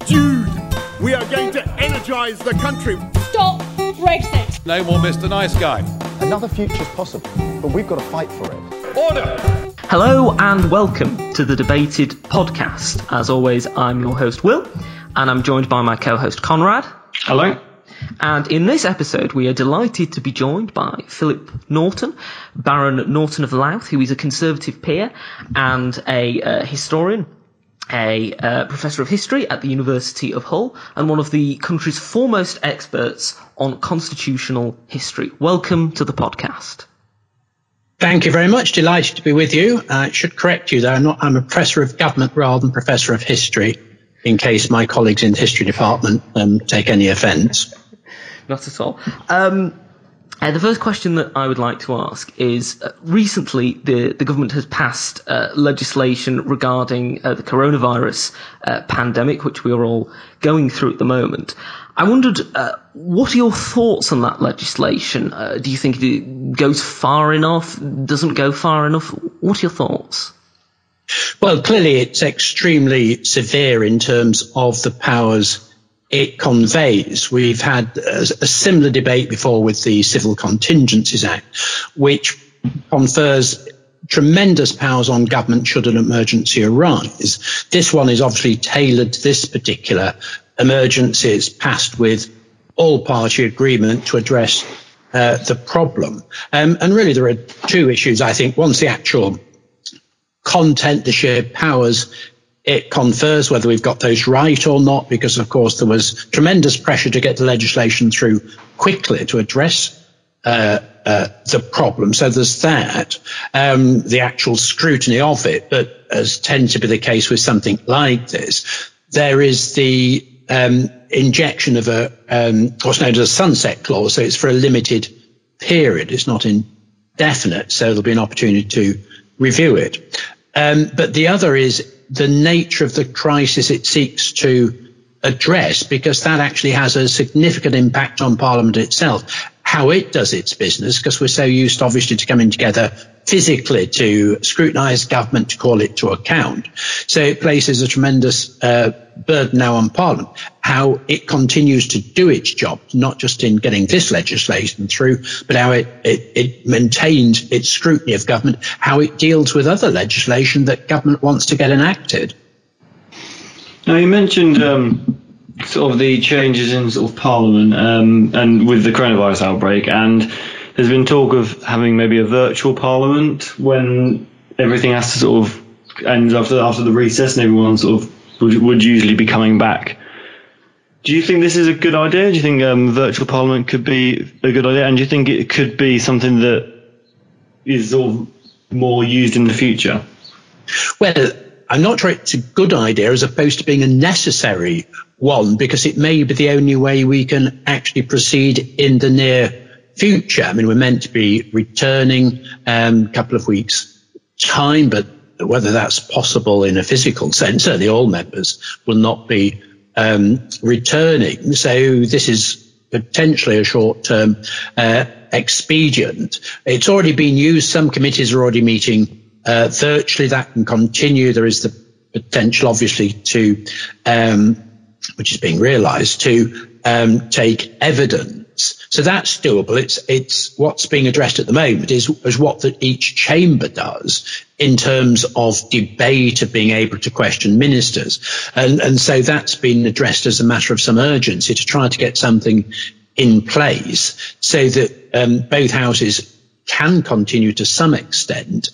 Dude, we are going to energise the country. Stop Brexit. No more Mr. Nice Guy. Another future's possible, but we've got to fight for it. Order! Hello and welcome to the Debated podcast. As always, I'm your host Will, and I'm joined by my co-host Conrad. Hello. And in this episode, we are delighted to be joined by Philip Norton, Baron Norton of Louth, who is a Conservative peer and a historian, a professor of history at the University of Hull, and one of the country's foremost experts on constitutional history. Welcome to the podcast. Thank you very much. Delighted to be with you. I should correct you, though. I'm a professor of government rather than professor of history, in case my colleagues in the history department take any offence. Not at all. The first question that I would like to ask is, recently the government has passed legislation regarding the coronavirus pandemic, which we are all going through at the moment. I wondered, what are your thoughts on that legislation? Do you think it goes far enough, doesn't go far enough? What are your thoughts? Well, clearly it's extremely severe in terms of the powers it conveys. We've had a similar debate before with the Civil Contingencies Act, which confers tremendous powers on government should an emergency arise. This one is obviously tailored to this particular emergency. It's passed with all-party agreement to address the problem. And really there are two issues, I think. One's the actual content, the sheer powers it confers, whether we've got those right or not, because, of course, there was tremendous pressure to get the legislation through quickly to address the problem. So there's that, the actual scrutiny of it. But as tends to be the case with something like this, there is the injection of what's known as a sunset clause. So it's for a limited period. It's not indefinite. So there'll be an opportunity to review it. But the other is the nature of the crisis it seeks to address, because that actually has a significant impact on Parliament itself, how it does its business, because we're so used, obviously, to coming together physically to scrutinise government, to call it to account. So it places a tremendous burden now on Parliament, how it continues to do its job, not just in getting this legislation through, but how it maintains its scrutiny of government, how it deals with other legislation that government wants to get enacted. Now, you mentioned sort of the changes in sort of Parliament and with the coronavirus outbreak, and there's been talk of having maybe a virtual Parliament when everything has to sort of end after the recess and everyone sort of would usually be coming back. Do you think this is a good idea? Do you think virtual Parliament could be a good idea? And do you think it could be something that is sort of more used in the future? Well, I'm not sure it's a good idea as opposed to being a necessary one, because it may be the only way we can actually proceed in the near future. I mean, we're meant to be returning a couple of weeks' time, but whether that's possible in a physical sense, certainly all members will not be returning. So this is potentially a short-term expedient. It's already been used. Some committees are already meeting virtually. That can continue. There is the potential, obviously, to which is being realised, to take evidence. So that's doable. It's what's being addressed at the moment is what that each chamber does in terms of debate, of being able to question ministers. And so that's been addressed as a matter of some urgency to try to get something in place so that both houses can continue to some extent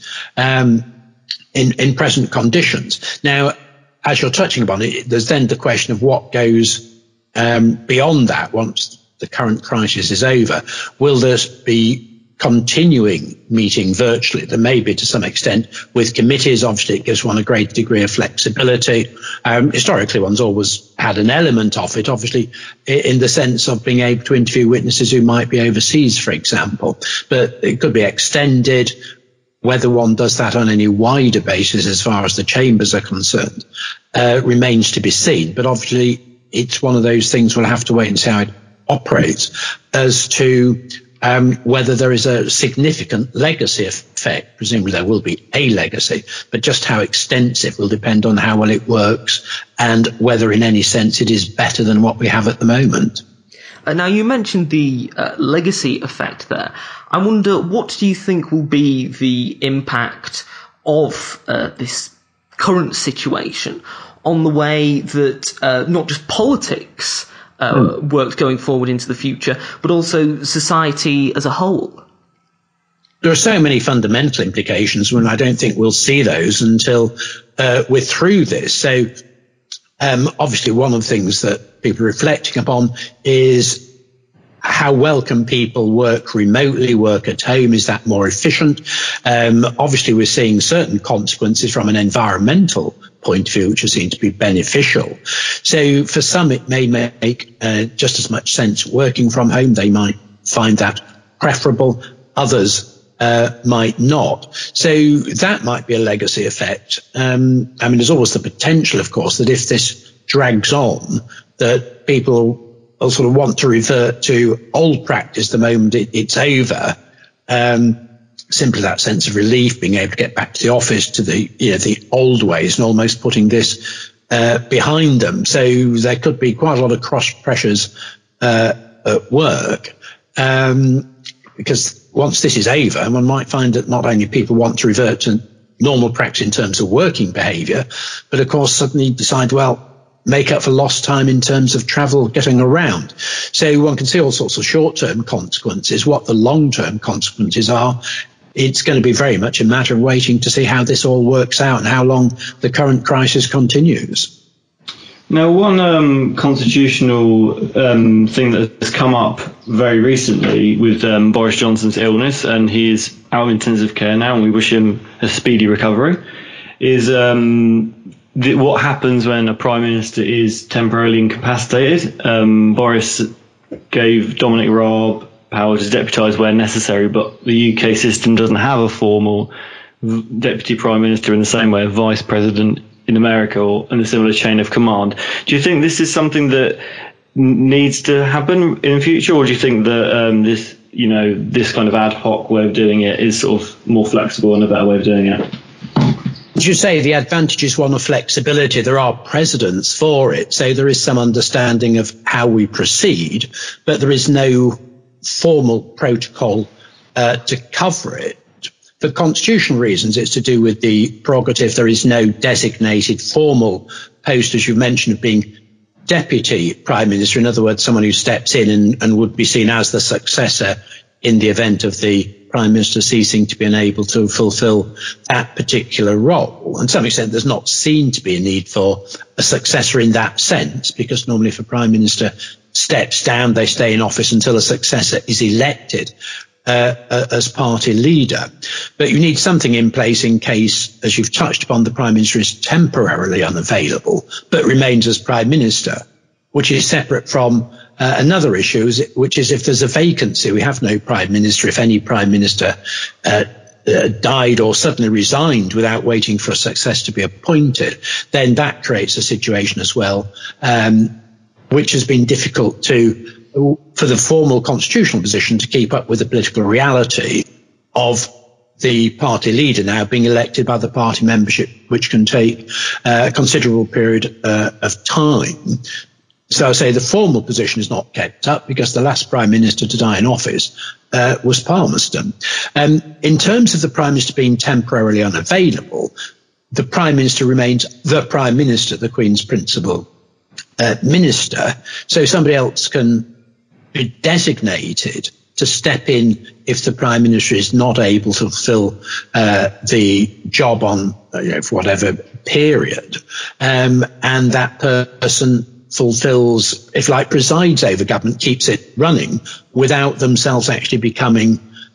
in present conditions. Now, as you're touching upon it, there's then the question of what goes beyond that once the current crisis is over. Will there be continuing meeting virtually? There may be to some extent with committees. Obviously, it gives one a great degree of flexibility. Historically, one's always had an element of it, obviously, in the sense of being able to interview witnesses who might be overseas, for example. But it could be extended. Whether one does that on any wider basis as far as the chambers are concerned remains to be seen. But obviously, it's one of those things we'll have to wait and see how it operates. As to whether there is a significant legacy effect. Presumably there will be a legacy, but just how extensive will depend on how well it works and whether in any sense it is better than what we have at the moment. Now, you mentioned the legacy effect there. I wonder, what do you think will be the impact of this current situation on the way that not just politics works going forward into the future, but also society as a whole? There are so many fundamental implications, and I don't think we'll see those until we're through this. So obviously one of the things that people are reflecting upon is how well can people work remotely, work at home? Is that more efficient? Obviously, we're seeing certain consequences from an environmental point of view, which seem to be beneficial. So for some, it may make just as much sense working from home. They might find that preferable. Others might not. So that might be a legacy effect. I mean, there's always the potential, of course, that if this drags on, that people will sort of want to revert to old practice the moment it's over. Simply that sense of relief, being able to get back to the office, to the old ways, and almost putting this behind them. So there could be quite a lot of cross pressures at work, because once this is over, one might find that not only people want to revert to normal practice in terms of working behaviour, but of course suddenly decide, well, make up for lost time in terms of travel, getting around. So one can see all sorts of short-term consequences. What the long-term consequences are, it's going to be very much a matter of waiting to see how this all works out and how long the current crisis continues. Now, one constitutional thing that has come up very recently with Boris Johnson's illness, and he is out of intensive care now, and we wish him a speedy recovery, is what happens when a Prime Minister is temporarily incapacitated. Boris gave Dominic Raab power to deputise where necessary, but the UK system doesn't have a formal Deputy Prime Minister in the same way a Vice President in America or in a similar chain of command. Do you think this is something that needs to happen in the future, or do you think that this kind of ad hoc way of doing it is sort of more flexible and a better way of doing it? As you say, the advantage is one of flexibility. There are precedents for it, so there is some understanding of how we proceed, but there is no formal protocol to cover it. For constitutional reasons, it's to do with the prerogative. There is no designated formal post, as you mentioned, of being Deputy Prime Minister. In other words, someone who steps in and would be seen as the successor in the event of the Prime Minister ceasing to be unable to fulfil that particular role. And to some extent, there's not seen to be a need for a successor in that sense, because normally if a Prime Minister steps down, they stay in office until a successor is elected as party leader. But you need something in place in case, as you've touched upon, the Prime Minister is temporarily unavailable, but remains as Prime Minister, which is separate from another issue, which is if there's a vacancy, we have no Prime Minister. If any Prime Minister died or suddenly resigned without waiting for a successor to be appointed, then that creates a situation as well, which has been difficult for the formal constitutional position to keep up with the political reality of the party leader now being elected by the party membership, which can take a considerable period of time. So I say the formal position is not kept up because the last Prime Minister to die in office was Palmerston. In terms of the Prime Minister being temporarily unavailable, the Prime Minister remains the Prime Minister, the Queen's principal minister. So somebody else can be designated to step in if the Prime Minister is not able to fulfill the job on for whatever period, and that person fulfills, if like, presides over government, keeps it running without themselves actually becoming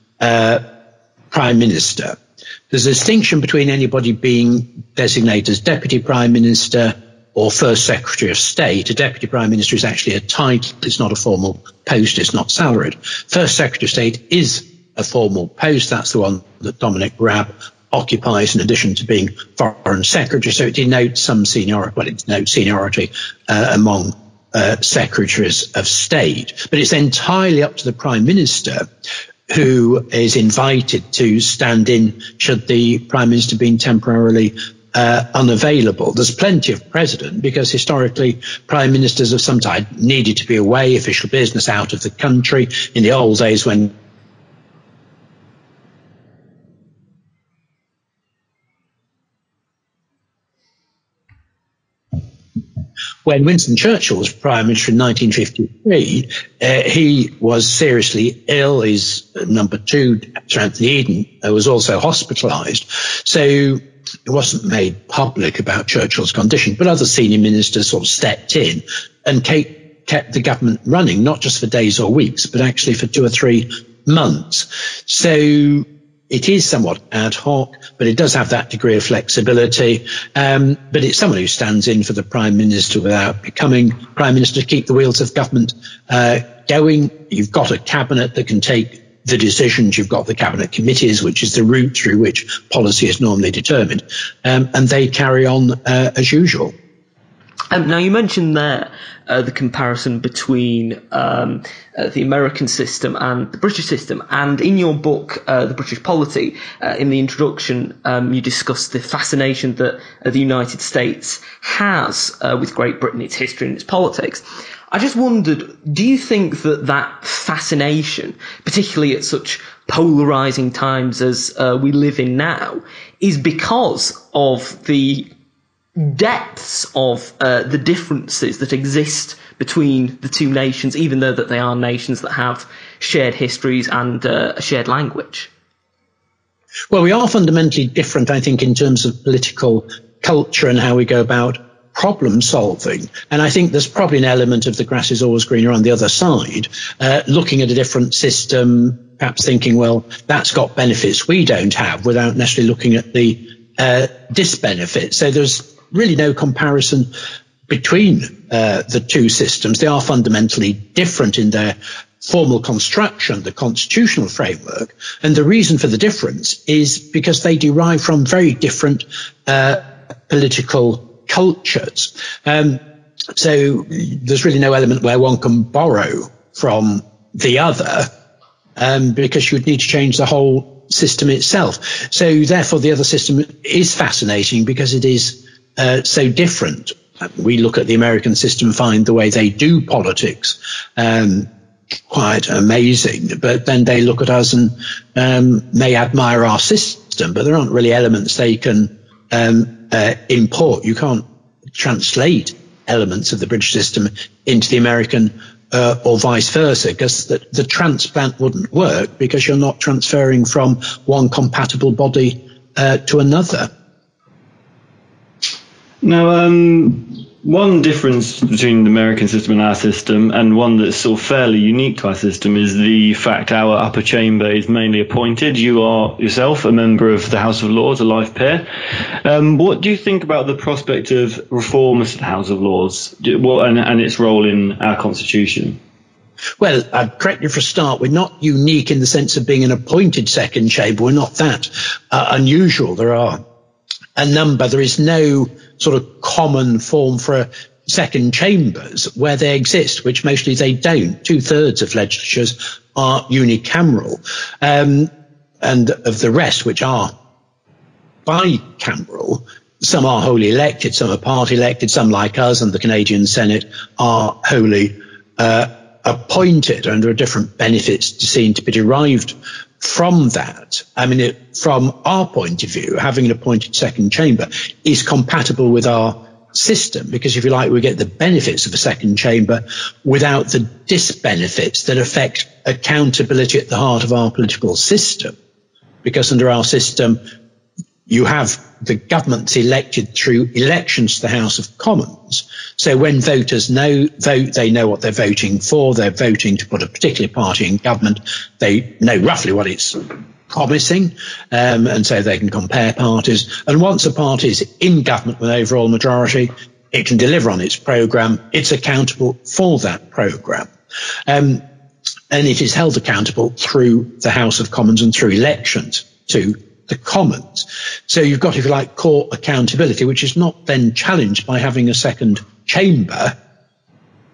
Prime Minister. There's a distinction between anybody being designated as Deputy Prime Minister or First Secretary of State. A Deputy Prime Minister is actually a title, it's not a formal post, it's not salaried. First Secretary of State is a formal post, that's the one that Dominic Raab occupies in addition to being Foreign Secretary, so it denotes some seniority, well, it denotes seniority among secretaries of state. But it's entirely up to the Prime Minister, who is invited to stand in should the Prime Minister be temporarily unavailable. There's plenty of precedent, because historically Prime Ministers of some type needed to be away, official business, out of the country. In the old days when Winston Churchill was Prime Minister in 1953, he was seriously ill. His number two, Sir Anthony Eden, was also hospitalised. So it wasn't made public about Churchill's condition, but other senior ministers sort of stepped in and kept the government running, not just for days or weeks, but actually for 2 or 3 months. So it is somewhat ad hoc, but it does have that degree of flexibility. But it's someone who stands in for the Prime Minister without becoming Prime Minister to keep the wheels of government going. You've got a cabinet that can take the decisions. You've got the cabinet committees, which is the route through which policy is normally determined. And they carry on as usual. Now, you mentioned there the comparison between the American system and the British system. And in your book, The British Polity, in the introduction, you discuss the fascination that the United States has with Great Britain, its history and its politics. I just wondered, do you think that that fascination, particularly at such polarising times as we live in now, is because of the depths of the differences that exist between the two nations, even though that they are nations that have shared histories and a shared language? Well, we are fundamentally different, I think, in terms of political culture and how we go about problem solving. And I think there's probably an element of the grass is always greener on the other side, looking at a different system, perhaps thinking, well, that's got benefits we don't have, without necessarily looking at the disbenefits. So there's really no comparison between the two systems. They are fundamentally different in their formal construction, the constitutional framework. And the reason for the difference is because they derive from very different political cultures. So there's really no element where one can borrow from the other, because you would need to change the whole system itself. So therefore the other system is fascinating because it is so different. We look at the American system, find the way they do politics quite amazing, but then they look at us and may admire our system, but there aren't really elements they can import. You can't translate elements of the British system into the American or vice versa, because the transplant wouldn't work, because you're not transferring from one compatible body to another. Now, one difference between the American system and our system, and one that's sort of fairly unique to our system, is the fact our upper chamber is mainly appointed. You are yourself a member of the House of Lords, a life peer. What do you think about the prospect of reforms to the House of Lords and its role in our constitution? Well, I'd correct you for a start. We're not unique in the sense of being an appointed second chamber. We're not that unusual. There are a number. There is no sort of common form for second chambers where they exist, which mostly they don't. 2/3 of legislatures are unicameral, and of the rest, which are bicameral, some are wholly elected, some are party elected, some, like us and the Canadian Senate, are wholly appointed, and there are different benefits seen to be derived from that. I mean, from our point of view, having an appointed second chamber is compatible with our system, because, if you like, we get the benefits of a second chamber without the disbenefits that affect accountability at the heart of our political system. Because under our system, you have the government elected through elections to the House of Commons. So when voters vote, they know what they're voting for. They're voting to put a particular party in government. They know roughly what it's promising, and so they can compare parties. And once a party is in government with an overall majority, it can deliver on its programme. It's accountable for that programme. And it is held accountable through the House of Commons and through elections to the Commons. So you've got, if you like, core accountability, which is not then challenged by having a second chamber,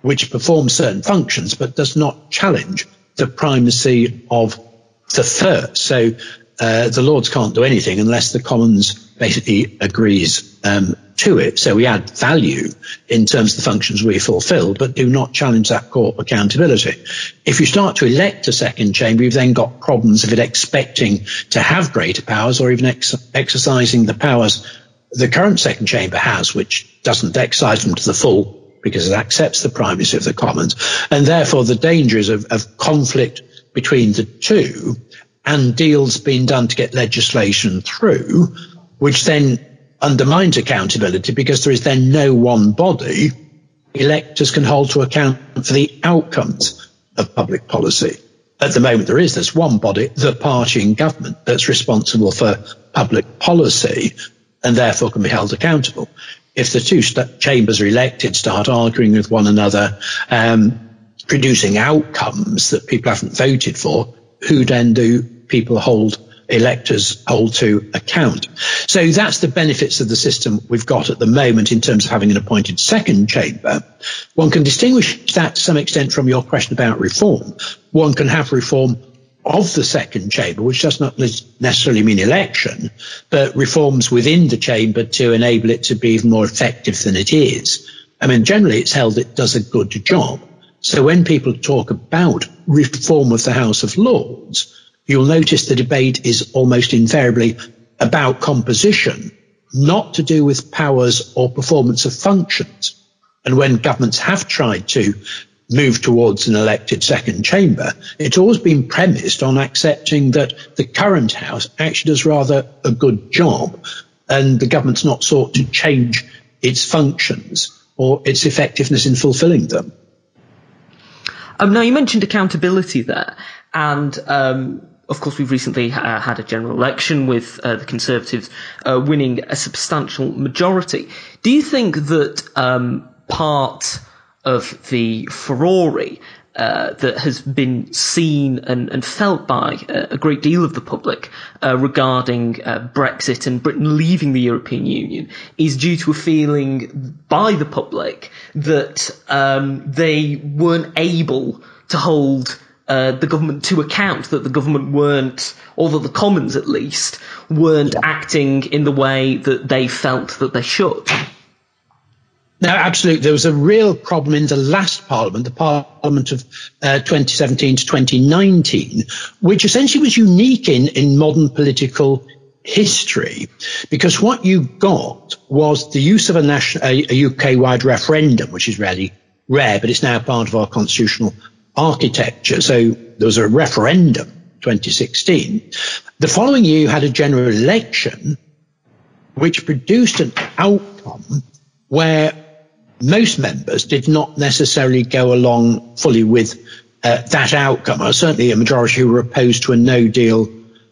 which performs certain functions but does not challenge the primacy of the first. So the Lords can't do anything unless the Commons basically agrees to it. So we add value in terms of the functions we fulfil, but do not challenge that court accountability. If you start to elect a second chamber, you've then got problems of it expecting to have greater powers, or even exercising the powers the current second chamber has, which doesn't exercise them to the full because it accepts the primacy of the Commons. And therefore the dangers of conflict between the two, and deals being done to get legislation through, which then undermines accountability because there is then no one body electors can hold to account for the outcomes of public policy. At the moment there's one body, the party in government, that's responsible for public policy and therefore can be held accountable. If the two chambers are elected start arguing with one another, producing outcomes that people haven't voted for, who then do electors hold to account? So that's the benefits of the system we've got at the moment in terms of having an appointed second chamber. One can distinguish that to some extent from your question about reform. One can have reform of the second chamber, which does not necessarily mean election, but reforms within the chamber to enable it to be even more effective than it is. I mean, generally it's held it does a good job. So when people talk about reform of the House of Lords, you'll notice the debate is almost invariably about composition, not to do with powers or performance of functions. And when governments have tried to move towards an elected second chamber, it's always been premised on accepting that the current House actually does rather a good job, and the government's not sought to change its functions or its effectiveness in fulfilling them. Now, you mentioned accountability there, and of course we've recently had a general election with the Conservatives winning a substantial majority. Do you think that part of the furore that has been seen and felt by a great deal of the public regarding Brexit and Britain leaving the European Union is due to a feeling by the public that they weren't able to hold the government to account, that the government weren't, or that the Commons at least, weren't acting in the way that they felt that they should? No, absolutely. There was a real problem in the last Parliament, the Parliament of 2017 to 2019, which essentially was unique in modern political history, because what you got was the use of a UK-wide referendum, which is really rare, but it's now part of our constitutional architecture. So there was a referendum, 2016. The following year, you had a general election, which produced an outcome where most members did not necessarily go along fully with that outcome, or certainly a majority who were opposed to a no-deal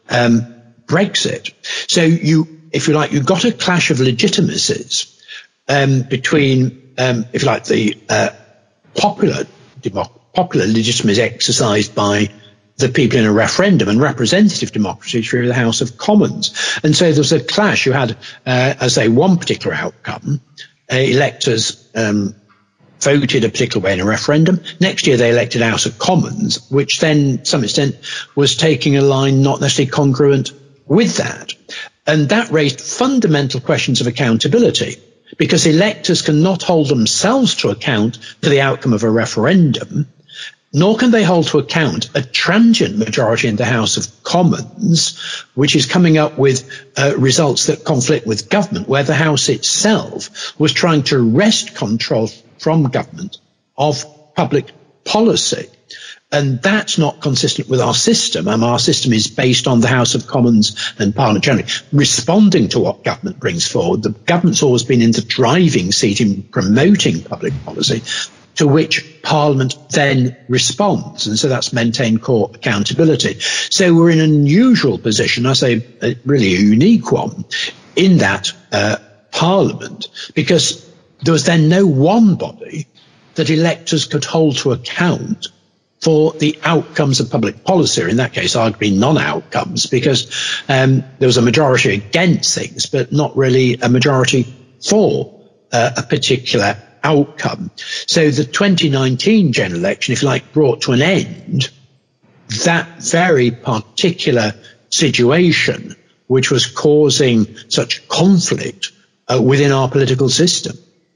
Brexit. So if you like, you got a clash of legitimacies between, if you like, the popular legitimacy exercised by the people in a referendum and representative democracy through the House of Commons. And so there was a clash. You had, as I say, one particular outcome. Electors voted a particular way in a referendum. Next year they elected House of Commons, which then, to some extent, was taking a line not necessarily congruent with that. And that raised fundamental questions of accountability, because electors cannot hold themselves to account for the outcome of a referendum, nor can they hold to account a transient majority in the House of Commons, which is coming up with results that conflict with government, where the House itself was trying to wrest control from government of public policy. And that's not consistent with our system. Our system is based on the House of Commons and Parliament generally responding to what government brings forward. The government's always been in the driving seat in promoting public policy, to which Parliament then responds. And so that's maintained court accountability. So we're in an unusual position, I say really a unique one, in that Parliament, because there was then no one body that electors could hold to account for the outcomes of public policy, or in that case, arguably non-outcomes, because there was a majority against things, but not really a majority for a particular outcome. So the 2019 general election, if you like, brought to an end that very particular situation which was causing such conflict within our political system.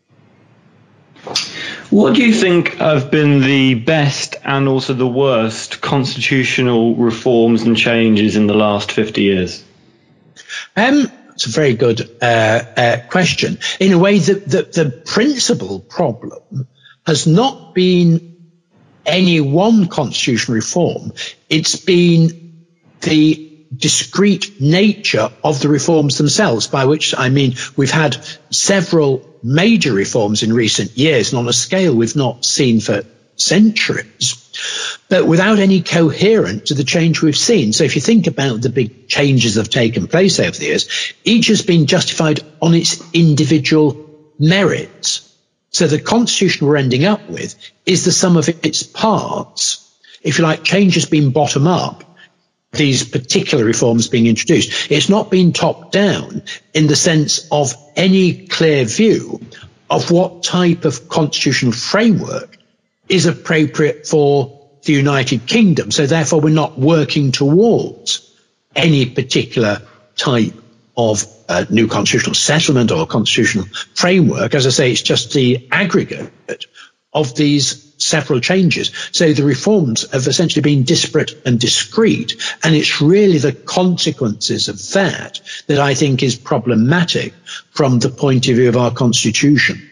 What do you think have been the best and also the worst constitutional reforms and changes in the last 50 years? It's a very good question. In a way, the principal problem has not been any one constitutional reform. It's been the discrete nature of the reforms themselves, by which I mean we've had several major reforms in recent years, and on a scale we've not seen for centuries, but without any coherence to the change we've seen. So if you think about the big changes that have taken place over the years, each has been justified on its individual merits. So the constitution we're ending up with is the sum of its parts. If you like, change has been bottom up, these particular reforms being introduced. It's not been top down in the sense of any clear view of what type of constitutional framework is appropriate for the United Kingdom. So therefore, we're not working towards any particular type of new constitutional settlement or constitutional framework. As I say, it's just the aggregate of these several changes. So the reforms have essentially been disparate and discrete, and it's really the consequences of that that I think is problematic from the point of view of our constitution.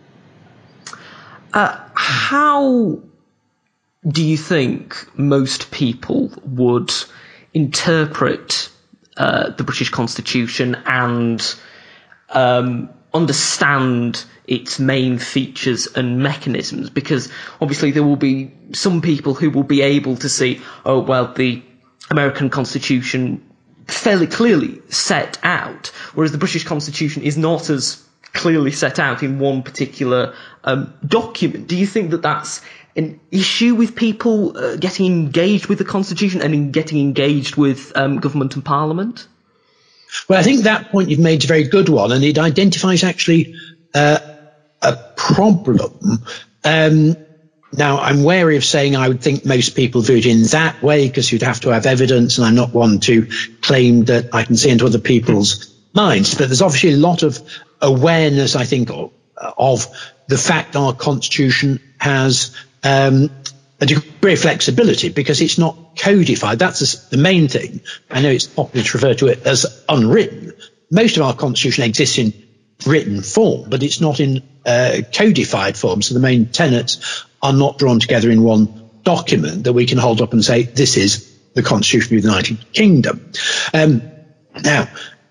How do you think most people would interpret the British Constitution and understand its main features and mechanisms? Because obviously there will be some people who will be able to see, oh, well, the American Constitution fairly clearly set out, whereas the British Constitution is not as clearly set out in one particular document. Do you think that that's an issue with people getting engaged with the Constitution and in getting engaged with government and Parliament? Well, I think that point you've made is a very good one, and it identifies actually a problem. Now, I'm wary of saying I would think most people view it in that way, because you'd have to have evidence, and I'm not one to claim that I can see into other people's minds. But there's obviously a lot of awareness, I think, of the fact our Constitution has a degree of flexibility because it's not codified. That's the main thing. I know it's popular to refer to it as unwritten. Most of our Constitution exists in written form, but it's not in codified form. So the main tenets are not drawn together in one document that we can hold up and say, this is the Constitution of the United Kingdom. Now,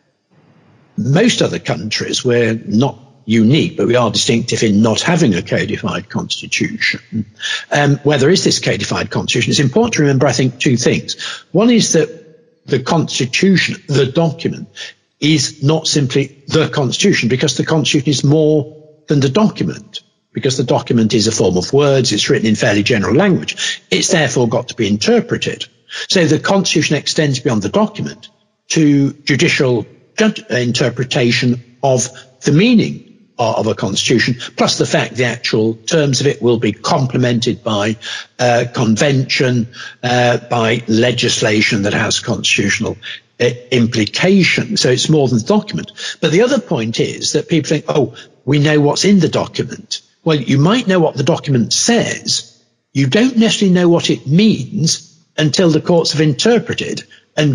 most other countries, we're not unique, but we are distinctive in not having a codified constitution. Where there is this codified constitution, it's important to remember, I think, two things. One is that the constitution, the document, is not simply the constitution, because the constitution is more than the document, because the document is a form of words, it's written in fairly general language. It's therefore got to be interpreted. So the constitution extends beyond the document to judicial interpretation of the meaning of a constitution, plus the fact the actual terms of it will be complemented by convention, by legislation that has constitutional implications. So it's more than the document. But the other point is that people think, oh, we know what's in the document. Well, you might know what the document says. You don't necessarily know what it means until the courts have interpreted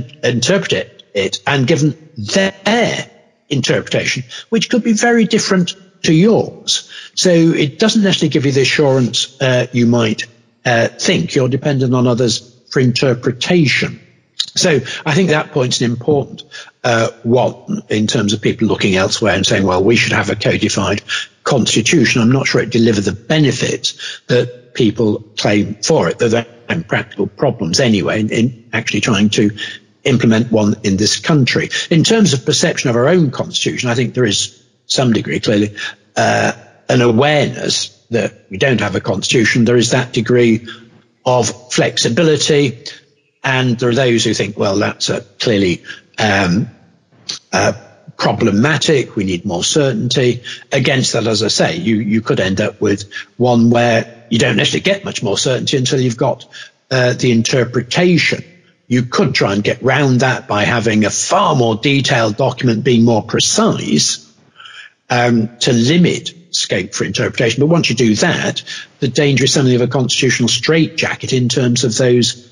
it and given their interpretation, which could be very different to yours. So it doesn't necessarily give you the assurance you might think. You're dependent on others for interpretation. So I think that point's an important one in terms of people looking elsewhere and saying, well, we should have a codified constitution. I'm not sure it delivers the benefits that people claim for it, though there are practical problems anyway in actually trying to implement one in this country. In terms of perception of our own constitution, I think there is some degree, clearly, an awareness that we don't have a constitution. There is that degree of flexibility, and there are those who think, well, that's clearly problematic. We need more certainty. Against that, as I say, you could end up with one where you don't necessarily get much more certainty until you've got the interpretation. You could try and get round that by having a far more detailed document, being more precise, to limit scope for interpretation. But once you do that, the danger is something of a constitutional straitjacket in terms of those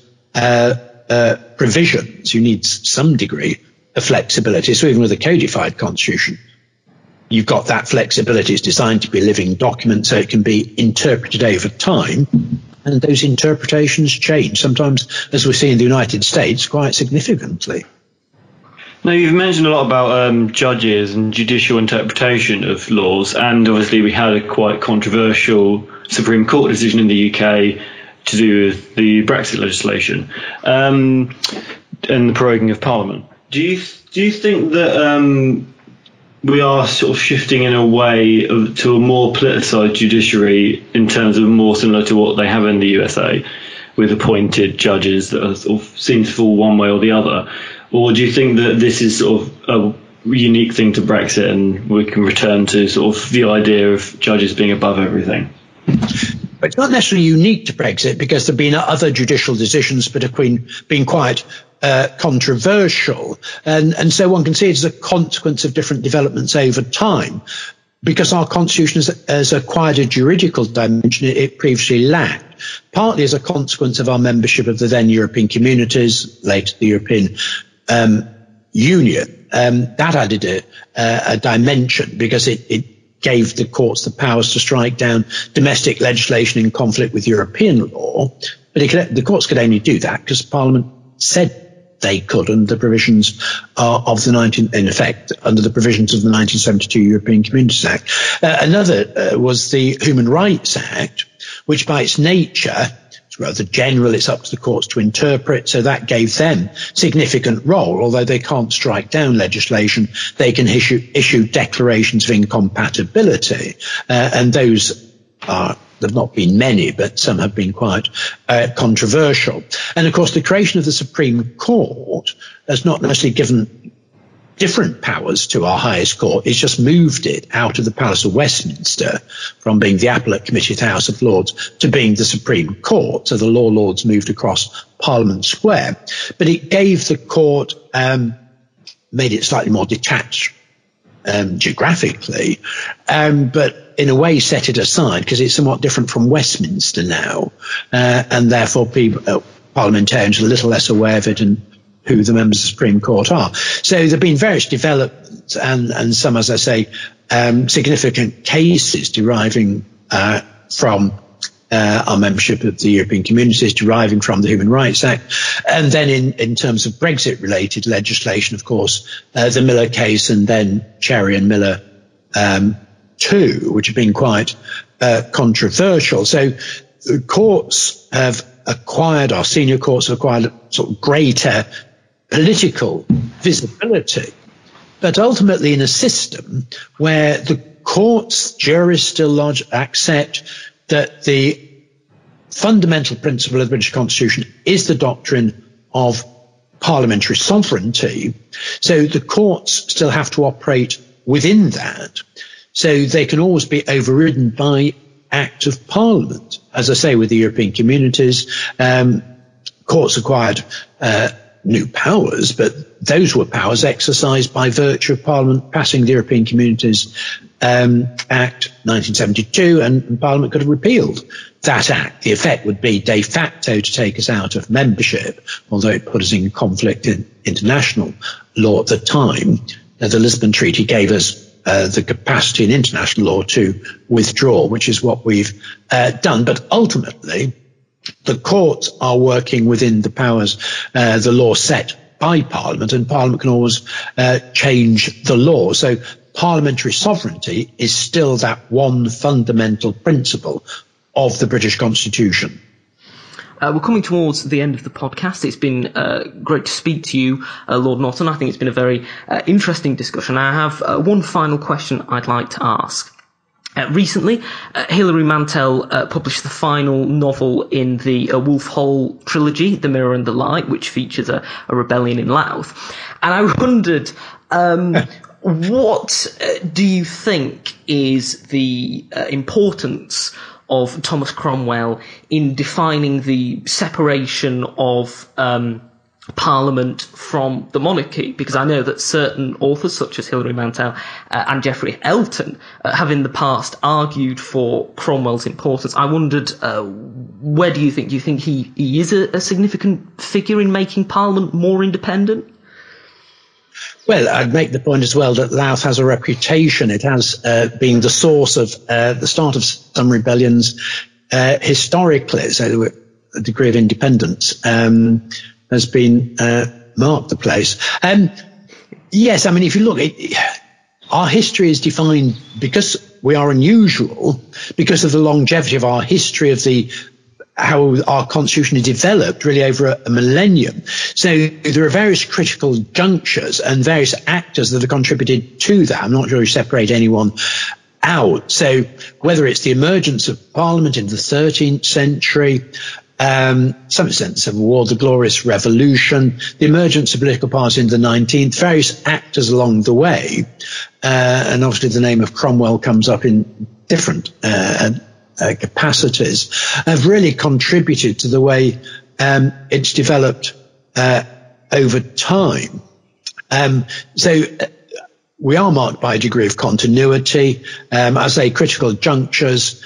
provisions. You need some degree of flexibility. So even with a codified constitution, you've got that flexibility. It's designed to be a living document so it can be interpreted over time. And those interpretations change, sometimes, as we see in the United States, quite significantly. Now, you've mentioned a lot about judges and judicial interpretation of laws, and obviously we had a quite controversial Supreme Court decision in the UK to do with the Brexit legislation and the proroguing of Parliament. Do you think that we are sort of shifting in a way to a more politicised judiciary in terms of more similar to what they have in the USA, with appointed judges that are sort of seem to fall one way or the other? Or do you think that this is sort of a unique thing to Brexit and we can return to sort of the idea of judges being above everything? But it's not necessarily unique to Brexit, because there have been other judicial decisions that have been quite controversial. And so one can see it as a consequence of different developments over time. Because our constitution has acquired a juridical dimension it previously lacked, partly as a consequence of our membership of the then European communities, later the European Union. That added a dimension, because it gave the courts the powers to strike down domestic legislation in conflict with European law. But the courts could only do that because Parliament said they could, under the provisions under the provisions of the 1972 European Communities Act. Another was the Human Rights Act, which by its nature is rather general. It's up to the courts to interpret, so that gave them significant role. Although they can't strike down legislation, they can issue declarations of incompatibility, and those there have not been many, but some have been quite controversial. And of course, the creation of the Supreme Court has not necessarily given different powers to our highest court. It's just moved it out of the Palace of Westminster, from being the Appellate Committee of the House of Lords to being the Supreme Court. So the law lords moved across Parliament Square. But it gave the court, made it slightly more detached geographically, but in a way set it aside, because it's somewhat different from Westminster now, and therefore parliamentarians are a little less aware of it and who the members of the Supreme Court are. So there have been various developments, and some, as I say, significant cases deriving from our membership of the European Communities, deriving from the Human Rights Act. And then in terms of Brexit-related legislation, of course, the Miller case, and then Cherry and Miller too, which have been quite controversial. So courts have acquired, our senior courts have acquired a sort of greater political visibility, but ultimately in a system where the courts, jurists still accept that the fundamental principle of the British Constitution is the doctrine of parliamentary sovereignty. So the courts still have to operate within that. So they can always be overridden by Act of Parliament. As I say, with the European communities, courts acquired new powers, but those were powers exercised by virtue of Parliament passing the European Communities Act 1972, and Parliament could have repealed that act. The effect would be de facto to take us out of membership, although it put us in conflict in international law at the time. The Lisbon Treaty gave us the capacity in international law to withdraw, which is what we've done. But ultimately, the courts are working within the powers, the law set by Parliament, and Parliament can always change the law. So parliamentary sovereignty is still that one fundamental principle of the British Constitution. We're coming towards the end of the podcast. It's been great to speak to you, Lord Norton. I think it's been a very interesting discussion. I have one final question I'd like to ask. Recently, Hilary Mantel published the final novel in the Wolf Hall trilogy, The Mirror and the Light, which features a rebellion in Louth. And I wondered What do you think is the importance of Thomas Cromwell in defining the separation of Parliament from the monarchy? Because I know that certain authors, such as Hilary Mantel and Geoffrey Elton, have in the past argued for Cromwell's importance. I wondered, where do you think he is a significant figure in making Parliament more independent? Well, I'd make the point as well that Louth has a reputation. It has been the source of the start of some rebellions historically, so a degree of independence has been marked the place. Yes, I mean, if you look, our history is defined because we are unusual, because of the longevity of our history of how our constitution is developed really over a millennium. So there are various critical junctures and various actors that have contributed to that. I'm not sure you separate anyone out. So whether it's the emergence of Parliament in the 13th century, some extent the Civil War, the Glorious Revolution, the emergence of political parties in the 19th, various actors along the way, and obviously the name of Cromwell comes up in different capacities, have really contributed to the way it's developed over time. So we are marked by a degree of continuity, I say critical junctures.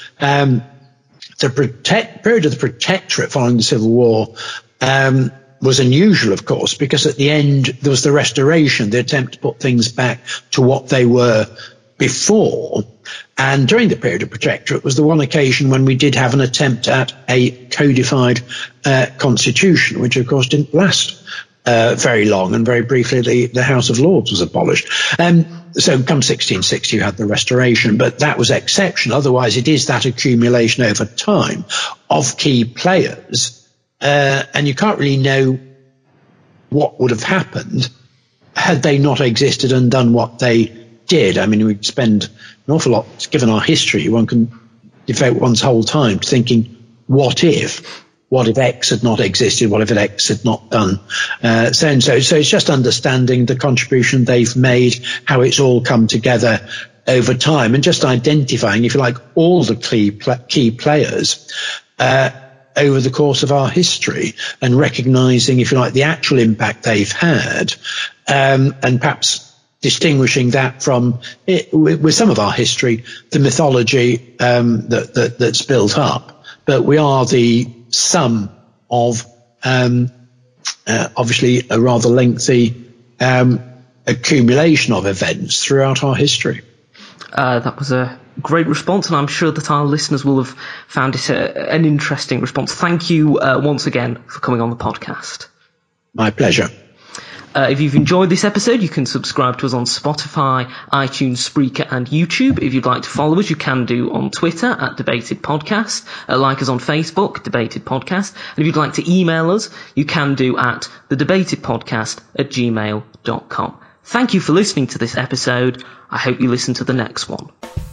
The period of the Protectorate following the Civil War was unusual, of course, because at the end there was the Restoration, the attempt to put things back to what they were before. And during the period of Protectorate was the one occasion when we did have an attempt at a codified constitution, which of course didn't last very long, and very briefly the House of Lords was abolished. So come 1660 you had the Restoration, but that was exceptional. Otherwise it is that accumulation over time of key players, and you can't really know what would have happened had they not existed and done what they did. I mean, we'd spend an awful lot, given our history, one can devote one's whole time to thinking, what if X had not existed, what if X had not done so and so. So it's just understanding the contribution they've made, how it's all come together over time, and just identifying, if you like, all the key players over the course of our history, and recognising, if you like, the actual impact they've had, and perhaps distinguishing that from, with some of our history, the mythology that's built up. But we are the sum of obviously a rather lengthy accumulation of events throughout our history. That was a great response, and I'm sure that our listeners will have found it an interesting response. Thank you once again for coming on the podcast. My pleasure. If you've enjoyed this episode, you can subscribe to us on Spotify, iTunes, Spreaker and YouTube. If you'd like to follow us, you can do on Twitter at Debated Podcast, like us on Facebook, Debated Podcast. And if you'd like to email us, you can do at thedebatedpodcast@gmail.com. Thank you for listening to this episode. I hope you listen to the next one.